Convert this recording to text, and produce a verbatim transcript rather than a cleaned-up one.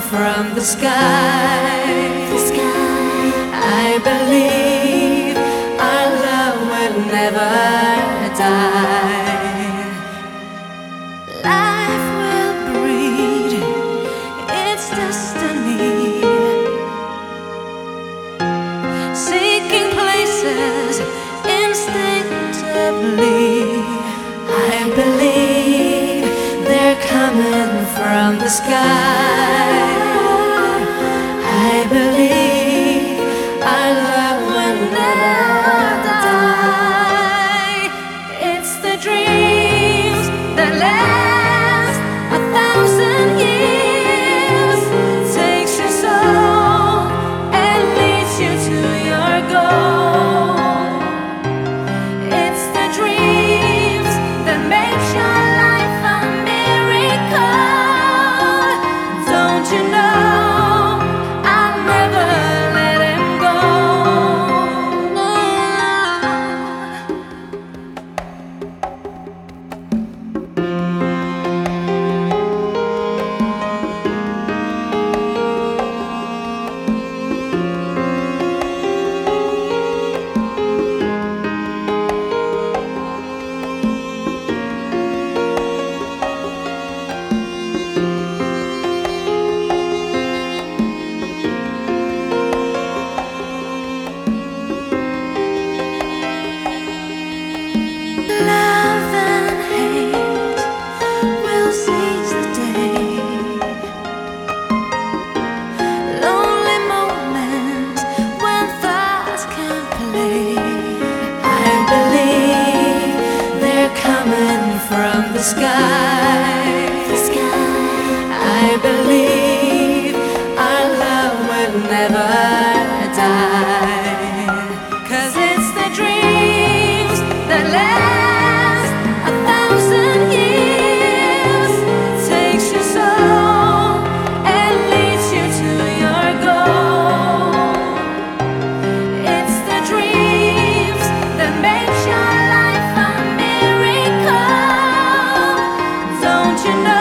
from the sky. The sky. I believe our love will never die. Life will breed its destiny, seeking places instinctively. I believe they're coming from the sky. I believe our love will never die. It's the dreams that last a thousand years, takes your soul and leads you to your goal. It's the dreams that makes your life a miracle. Don't you know? From the sky, the sky. I believe our love will never die. 'Cause it's the dreams that last a thousand years, takes your soul and leads you to your goal. It's the dreams that makes your life a miracle. You know